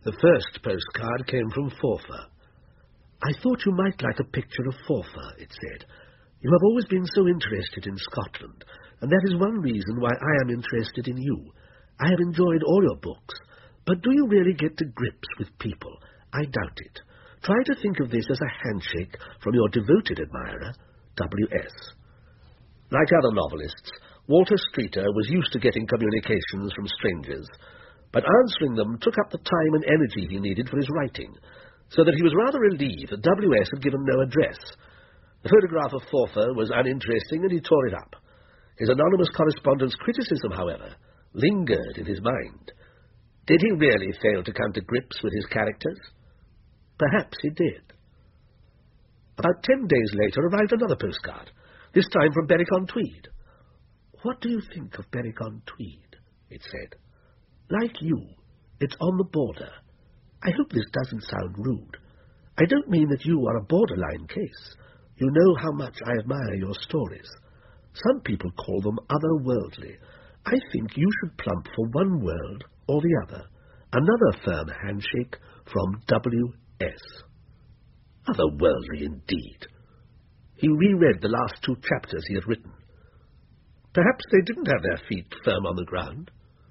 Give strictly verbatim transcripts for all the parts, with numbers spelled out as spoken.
The first postcard came from Forfar. "I thought you might like a picture of Forfar," it said. "You have always been so interested in Scotland, and that is one reason why I am interested in you. I have enjoyed all your books, but do you really get to grips with people? I doubt it. Try to think of this as a handshake from your devoted admirer, W S" Like other novelists, Walter Streeter was used to getting communications from strangers, but answering them took up the time and energy he needed for his writing, so that he was rather relieved that W S had given no address. The photograph of Forfar was uninteresting, and he tore it up. His anonymous correspondent's criticism, however, lingered in his mind. Did he really fail to come to grips with his characters? Perhaps he did. About ten days later arrived another postcard, this time from Berwick-on-Tweed. "What do you think of Berwick-on-Tweed?" it said. "Like you, it's on the border. I hope this doesn't sound rude. I don't mean that you are a borderline case. You know how much I admire your stories. Some people call them otherworldly. I think you should plump for one world or the other. Another firm handshake from W S" Otherworldly indeed. He reread the last two chapters he had written. Perhaps they didn't have their feet firm on the ground.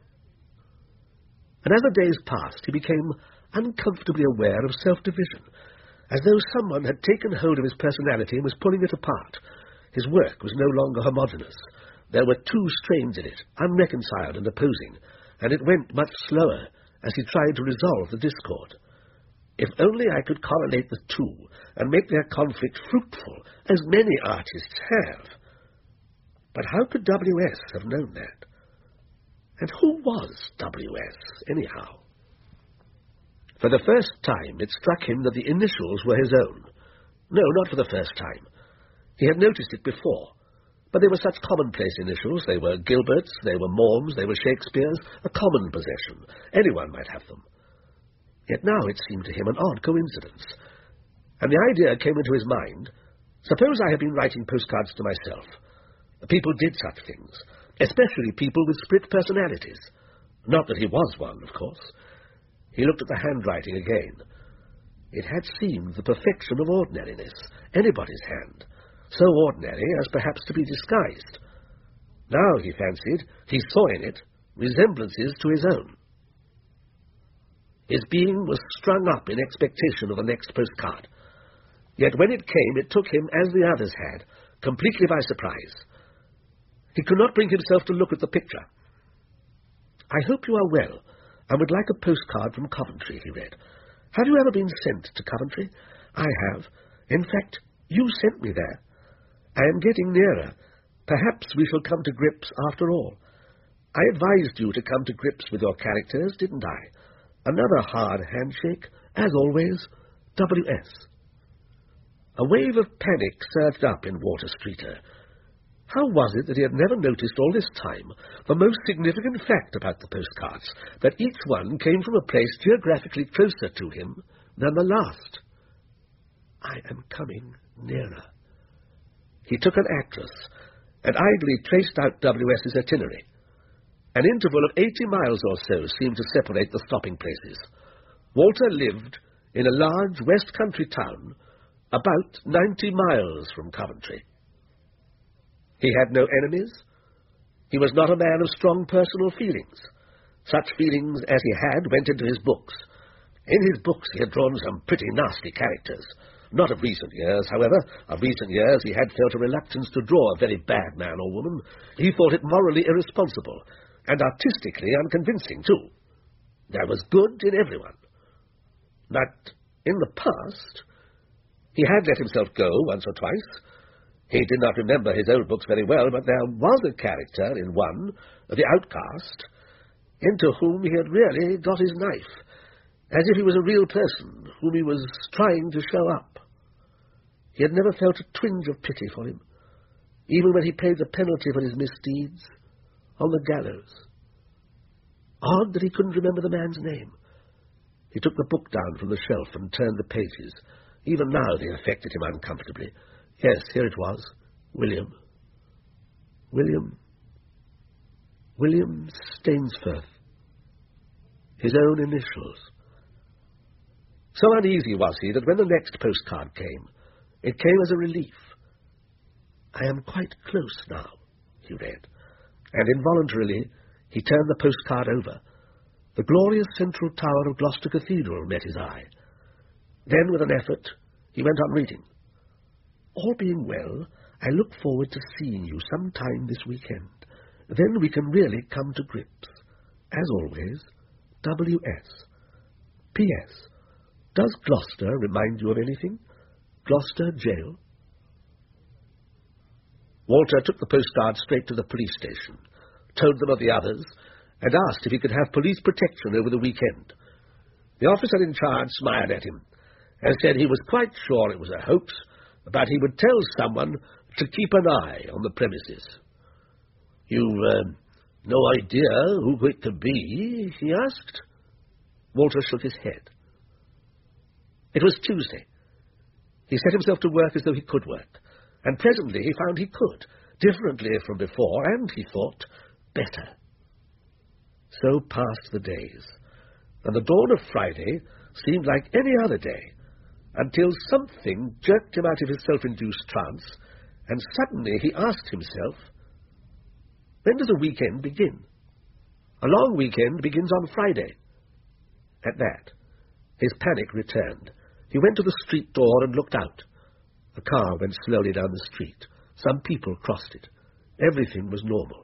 And as the days passed, he became uncomfortably aware of self-division, as though someone had taken hold of his personality and was pulling it apart. His work was no longer homogeneous. There were two strains in it, unreconciled and opposing, and it went much slower as he tried to resolve the discord. If only I could correlate the two and make their conflict fruitful, as many artists have. But how could W S have known that? And who was W S, anyhow? For the first time, it struck him that the initials were his own. No, not for the first time. He had noticed it before, but they were such commonplace initials. They were Gilbert's, they were Maughams, they were Shakespeare's, a common possession. Anyone might have them. Yet now it seemed to him an odd coincidence, and the idea came into his mind, suppose I had been writing postcards to myself. People did such things, especially people with split personalities. Not that he was one, of course. He looked at the handwriting again. It had seemed the perfection of ordinariness, anybody's hand, so ordinary as perhaps to be disguised. Now, he fancied, he saw in it resemblances to his own. His being was strung up in expectation of the next postcard. Yet when it came, it took him, as the others had, completely by surprise. He could not bring himself to look at the picture. "I hope you are well, and would like a postcard from Coventry," he read. "Have you ever been sent to Coventry? I have. In fact, you sent me there. I am getting nearer. Perhaps we shall come to grips after all. I advised you to come to grips with your characters, didn't I? Another hard handshake, as always, W S" A wave of panic surged up in Walter Streeter. How was it that he had never noticed all this time the most significant fact about the postcards, that each one came from a place geographically closer to him than the last? "I am coming nearer." He took an atlas and idly traced out W S's itinerary. An interval of eighty miles or so seemed to separate the stopping places. Walter lived in a large west country town about ninety miles from Coventry. He had no enemies. He was not a man of strong personal feelings. Such feelings as he had went into his books. In his books he had drawn some pretty nasty characters. Not of recent years, however. Of recent years he had felt a reluctance to draw a very bad man or woman. He thought it morally irresponsible, and artistically unconvincing, too. There was good in everyone. But in the past he had let himself go once or twice. He did not remember his old books very well, but there was a character in one, the outcast, into whom he had really got his knife, as if he was a real person whom he was trying to show up. He had never felt a twinge of pity for him, even when he paid the penalty for his misdeeds on the gallows. Odd that he couldn't remember the man's name. He took the book down from the shelf and turned the pages. Even now they affected him uncomfortably. Yes, here it was. William. William. William Stainsforth. His own initials. So uneasy was he that when the next postcard came, it came as a relief. "I am quite close now," he read, and involuntarily he turned the postcard over. The glorious central tower of Gloucester Cathedral met his eye. Then, with an effort, he went on reading. "All being well, I look forward to seeing you some time this weekend. Then we can really come to grips. As always, W S P S Does Gloucester remind you of anything? Gloucester Jail?" Walter took the postcard straight to the police station, told them of the others, and asked if he could have police protection over the weekend. The officer in charge smiled at him, and said he was quite sure it was a hoax, but he would tell someone to keep an eye on the premises. "You've uh, no idea who it could be?" he asked. Walter shook his head. It was Tuesday. He set himself to work as though he could work, and presently he found he could, differently from before, and, he thought, better. So passed the days, and the dawn of Friday seemed like any other day, until something jerked him out of his self-induced trance, and suddenly he asked himself, when does a weekend begin? A long weekend begins on Friday. At that, his panic returned. He went to the street door and looked out. A car went slowly down the street. Some people crossed it. Everything was normal.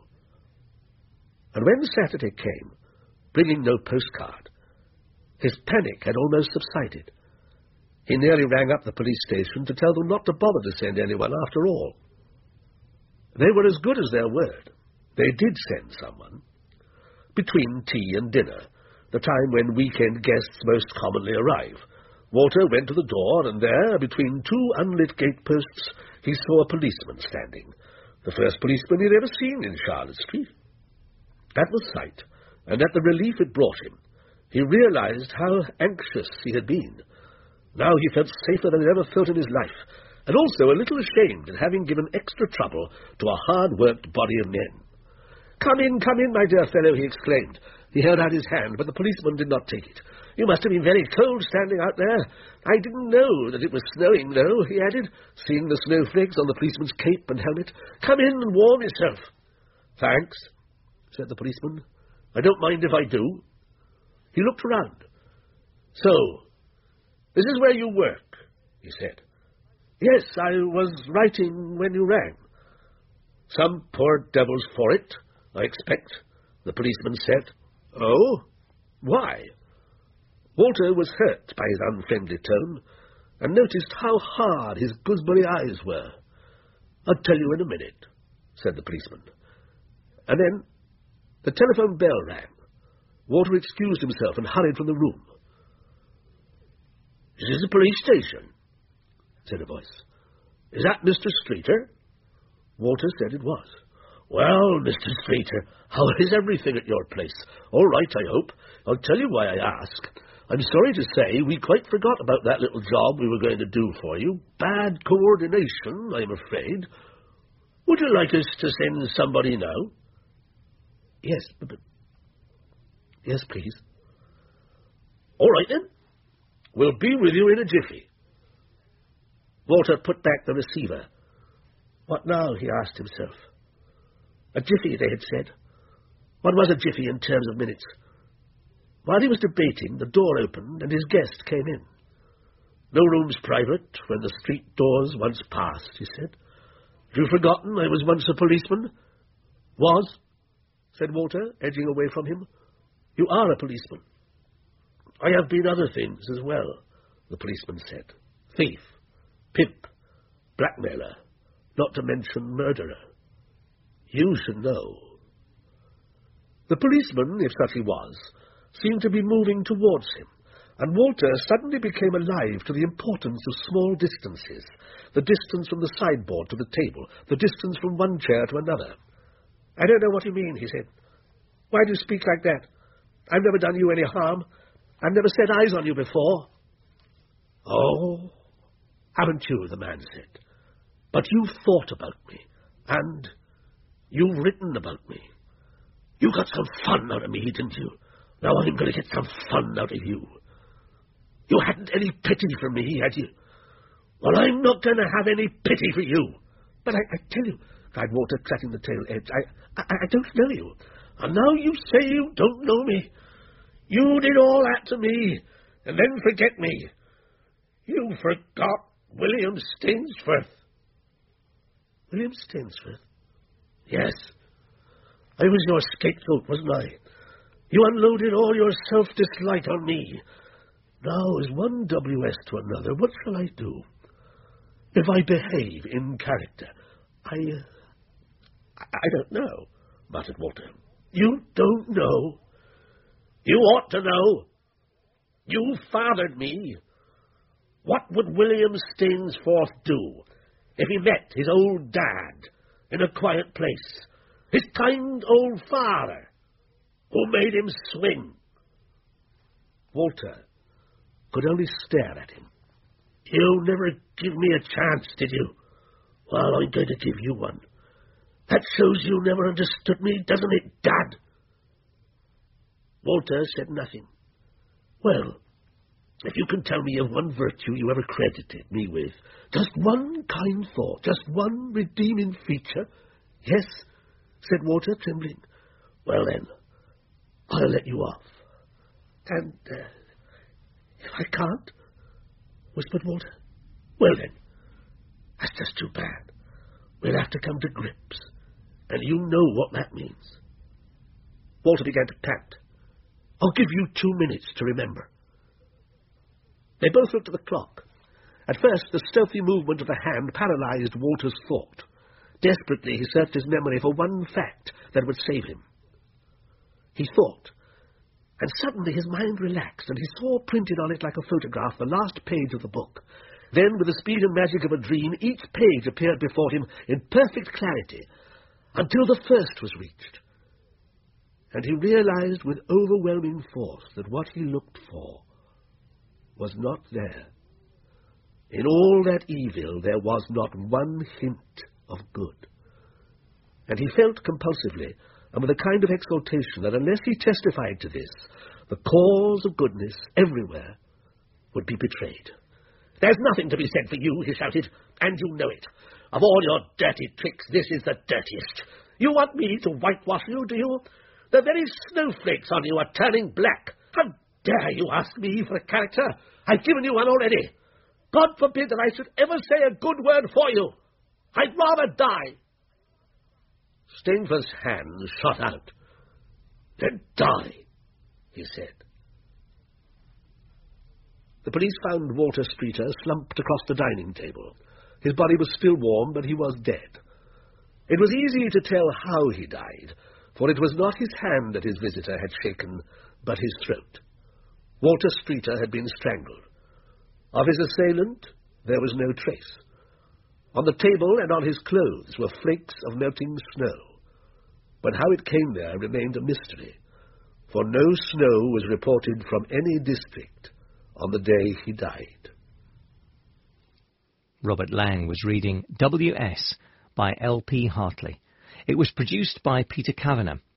And when Saturday came, bringing no postcard, his panic had almost subsided. He nearly rang up the police station to tell them not to bother to send anyone after all. They were as good as their word. They did send someone. Between tea and dinner, the time when weekend guests most commonly arrive, Walter went to the door, and there, between two unlit gateposts, he saw a policeman standing, the first policeman he had ever seen in Charlotte Street. At the sight, and at the relief it brought him, he realized how anxious he had been. Now he felt safer than he ever felt in his life, and also a little ashamed at having given extra trouble to a hard-worked body of men. "Come in, come in, my dear fellow," he exclaimed. He held out his hand, but the policeman did not take it. "You must have been very cold standing out there. I didn't know that it was snowing, though," he added, seeing the snowflakes on the policeman's cape and helmet. "Come in and warm yourself." "Thanks," said the policeman. "I don't mind if I do." He looked around. "So, this is where you work," he said. "Yes, I was writing when you rang." "Some poor devils for it, I expect," the policeman said. "Oh? Why?" Walter was hurt by his unfriendly tone, and noticed how hard his gooseberry eyes were. "I'll tell you in a minute," said the policeman. And then the telephone bell rang. Walter excused himself and hurried from the room. "Is this the police station?" said a voice. "Is that Mister Streeter?" Walter said it was. "Well, Mister Streeter, how is everything at your place? All right, I hope. I'll tell you why I ask. I'm sorry to say we quite forgot about that little job we were going to do for you. Bad coordination, I'm afraid. Would you like us to send somebody now?" "Yes, but... yes, please." "All right, then. We'll be with you in a jiffy." Walter put back the receiver. What now, he asked himself. A jiffy, they had said. What was a jiffy in terms of minutes? While he was debating, the door opened and his guest came in. "No room's private when the street door's once passed," he said. "Have you forgotten I was once a policeman?" "Was?" said Walter, edging away from him. "You are a policeman." "I have been other things as well," the policeman said. "Thief, pimp, blackmailer, not to mention murderer. You should know." The policeman, if such he was, seemed to be moving towards him, and Walter suddenly became alive to the importance of small distances, the distance from the sideboard to the table, the distance from one chair to another. "I don't know what you mean," he said. "Why do you speak like that? I've never done you any harm. I've never set eyes on you before." "Oh, haven't you?" the man said. "But you've thought about me, and you've written about me. You got some fun out of me, didn't you? Now I'm going to get some fun out of you." You hadn't any pity for me, had you? Well, I'm not going to have any pity for you. But I, I tell you, cried Walter, cutting the tail edge, I, I, I don't know you. And now you say you don't know me. You did all that to me, and then forget me. You forgot William Stainsforth. William Stainsforth? Yes. I was your scapegoat, wasn't I? You unloaded all your self-dislike on me. Now, as one W S to another, what shall I do? If I behave in character, I... Uh, I, I don't know, muttered Walter. You don't know? You ought to know. You fathered me. What would William Stainsforth do if he met his old dad in a quiet place, his kind old father, who made him swing? Walter could only stare at him. You never give me a chance, did you? Well, I'm going to give you one. That shows you never understood me, doesn't it, Dad? Walter said nothing. Well, if you can tell me of one virtue you ever credited me with, just one kind thought, just one redeeming feature. Yes, said Walter, trembling. Well, then, I'll let you off. And, uh, if I can't, whispered Walter, well then, that's just too bad. We'll have to come to grips, and you know what that means. Walter began to pant. I'll give you two minutes to remember. They both looked at the clock. At first, the stealthy movement of the hand paralyzed Walter's thought. Desperately, he searched his memory for one fact that would save him. He thought, and suddenly his mind relaxed, and he saw printed on it like a photograph the last page of the book. Then, with the speed and magic of a dream, each page appeared before him in perfect clarity, until the first was reached. And he realized with overwhelming force that what he looked for was not there. In all that evil there was not one hint of good. And he felt compulsively, and with a kind of exultation, that unless he testified to this, the cause of goodness everywhere would be betrayed. There's nothing to be said for you, he shouted, and you know it. Of all your dirty tricks, this is the dirtiest. You want me to whitewash you, do you? The very snowflakes on you are turning black. How dare you ask me for a character? I've given you one already. God forbid that I should ever say a good word for you. I'd rather die. Stainsforth's hand shot out. Then die, he said. The police found Walter Streeter slumped across the dining table. His body was still warm, but he was dead. It was easy to tell how he died, for it was not his hand that his visitor had shaken, but his throat. Walter Streeter had been strangled. Of his assailant, there was no trace. On the table and on his clothes were flakes of melting snow. But how it came there remained a mystery, for no snow was reported from any district on the day he died. Robert Lang was reading W S by L P Hartley. It was produced by Peter Kavanagh